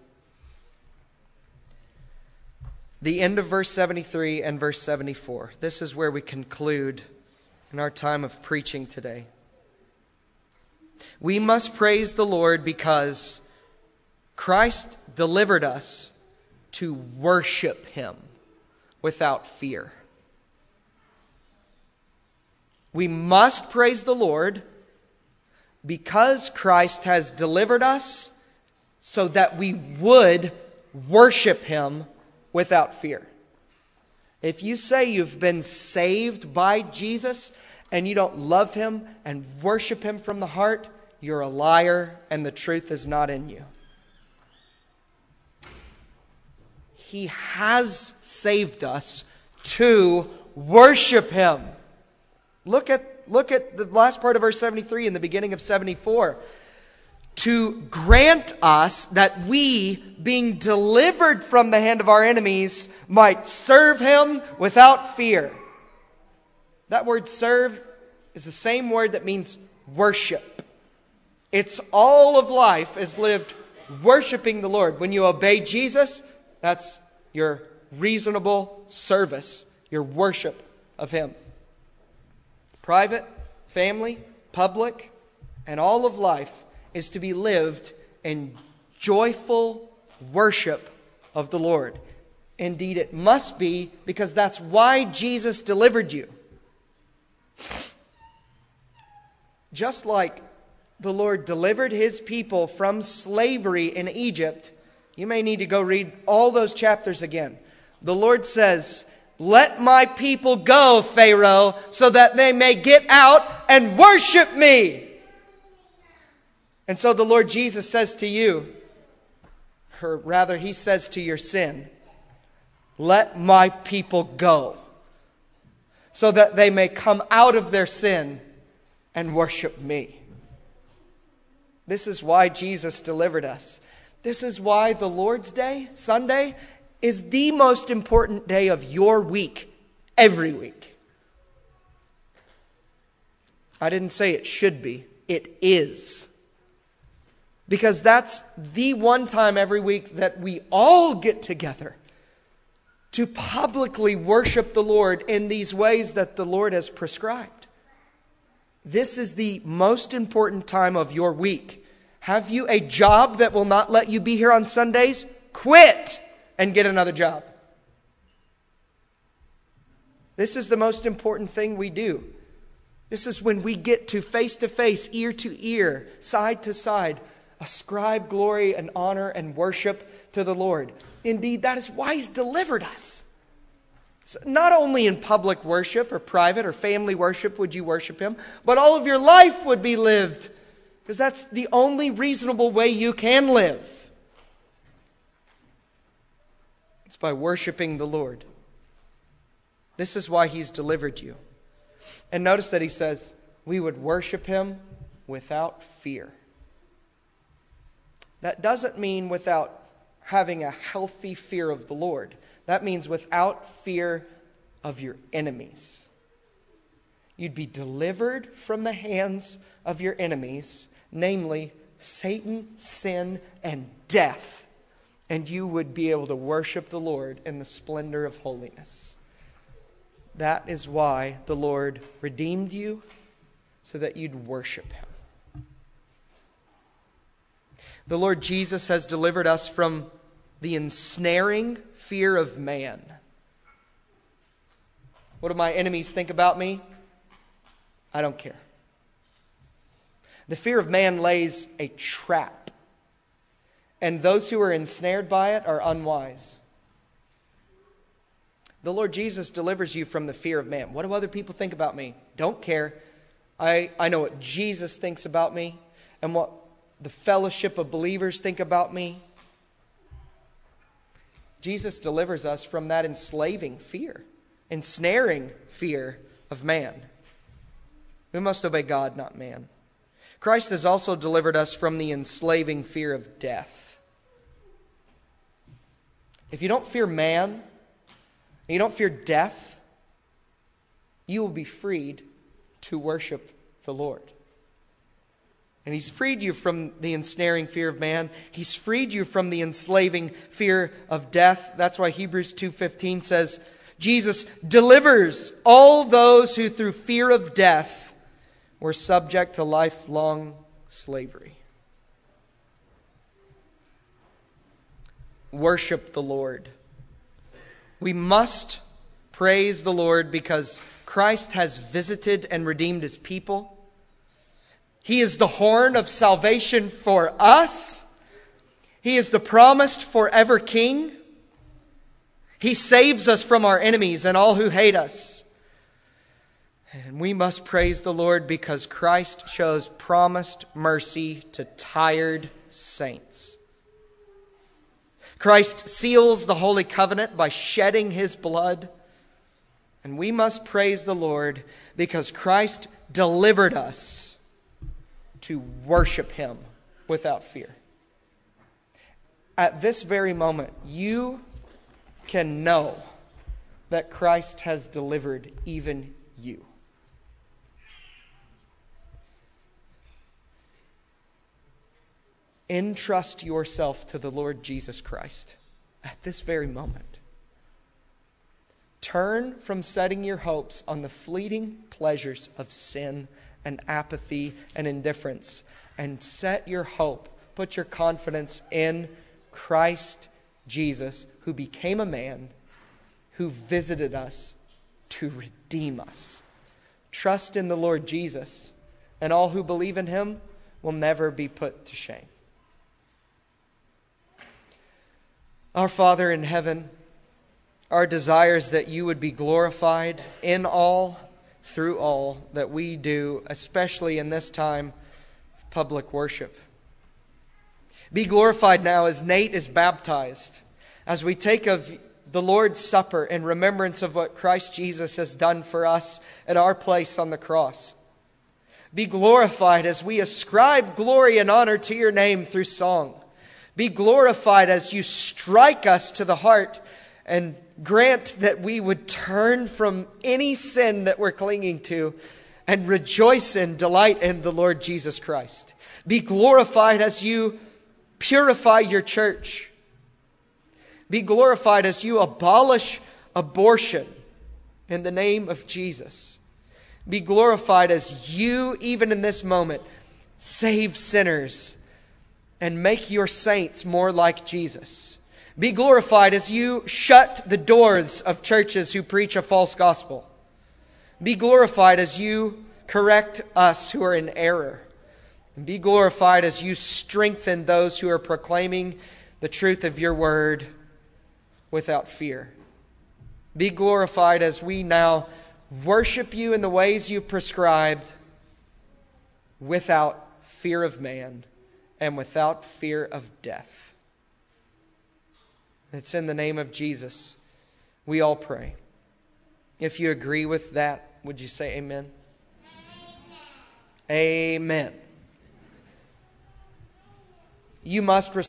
the end of verse seventy-three and verse seventy-four. This is where we conclude in our time of preaching today. We must praise the Lord because Christ delivered us to worship Him without fear. We must praise the Lord because Christ has delivered us so that we would worship Him without fear. If you say you've been saved by Jesus and you don't love Him and worship Him from the heart, you're a liar and the truth is not in you. He has saved us to worship Him. Look at, look at the last part of verse seventy-three and the beginning of seventy-four. To grant us that we, being delivered from the hand of our enemies, might serve Him without fear. That word serve is the same word that means worship. It's all of life is lived worshiping the Lord. When you obey Jesus, that's your reasonable service, your worship of Him. Private, family, public, and all of life is to be lived in joyful worship of the Lord. Indeed, it must be, because that's why Jesus delivered you. Just like the Lord delivered His people from slavery in Egypt, you may need to go read all those chapters again. The Lord says, "Let my people go, Pharaoh, so that they may get out and worship me." And so the Lord Jesus says to you, or rather He says to your sin, "Let my people go, so that they may come out of their sin and worship me." This is why Jesus delivered us. This is why the Lord's Day, Sunday, is the most important day of your week, every week. I didn't say it should be. It is. Because that's the one time every week that we all get together to publicly worship the Lord in these ways that the Lord has prescribed. This is the most important time of your week. Have you a job that will not let you be here on Sundays? Quit and get another job. This is the most important thing we do. This is when we get to face to face, ear to ear, side to side, ascribe glory and honor and worship to the Lord. Indeed, that is why He's delivered us. So not only in public worship or private or family worship would you worship Him, but all of your life would be lived. Because that's the only reasonable way you can live. It's by worshiping the Lord. This is why He's delivered you. And notice that He says, we would worship Him without fear. That doesn't mean without having a healthy fear of the Lord. That means without fear of your enemies. You'd be delivered from the hands of your enemies, namely Satan, sin, and death. And you would be able to worship the Lord in the splendor of holiness. That is why the Lord redeemed you, so that you'd worship Him. The Lord Jesus has delivered us from the ensnaring fear of man. What do my enemies think about me? I don't care. The fear of man lays a trap, and those who are ensnared by it are unwise. The Lord Jesus delivers you from the fear of man. What do other people think about me? Don't care. I, I know what Jesus thinks about me and what the fellowship of believers think about me. Jesus delivers us from that enslaving fear, ensnaring fear of man. We must obey God, not man. Christ has also delivered us from the enslaving fear of death. If you don't fear man, and you don't fear death, you will be freed to worship the Lord. And He's freed you from the ensnaring fear of man. He's freed you from the enslaving fear of death. That's why Hebrews two fifteen says, Jesus delivers all those who through fear of death were subject to lifelong slavery. Worship the Lord. We must praise the Lord because Christ has visited and redeemed His people. He is the horn of salvation for us. He is the promised forever King. He saves us from our enemies and all who hate us. And we must praise the Lord because Christ shows promised mercy to tired saints. Christ seals the Holy Covenant by shedding His blood. And we must praise the Lord because Christ delivered us to worship Him without fear. At this very moment, you can know that Christ has delivered even you. Entrust yourself to the Lord Jesus Christ at this very moment. Turn from setting your hopes on the fleeting pleasures of sin and apathy and indifference, and set your hope, put your confidence in Christ Jesus, who became a man, who visited us to redeem us. Trust in the Lord Jesus, and all who believe in Him will never be put to shame. Our Father in heaven, our desire is that You would be glorified in all, through all that we do, especially in this time of public worship. Be glorified now as Nate is baptized, as we take of the Lord's Supper in remembrance of what Christ Jesus has done for us at our place on the cross. Be glorified as we ascribe glory and honor to Your name through song. Be glorified as You strike us to the heart and grant that we would turn from any sin that we're clinging to and rejoice in, delight in the Lord Jesus Christ. Be glorified as You purify Your church. Be glorified as You abolish abortion in the name of Jesus. Be glorified as You, even in this moment, save sinners and make Your saints more like Jesus. Be glorified as You shut the doors of churches who preach a false gospel. Be glorified as You correct us who are in error. And be glorified as You strengthen those who are proclaiming the truth of Your word without fear. Be glorified as we now worship You in the ways You prescribed without fear of man and without fear of death. It's in the name of Jesus we all pray. If you agree with that, would you say amen? Amen. Amen. You must respond.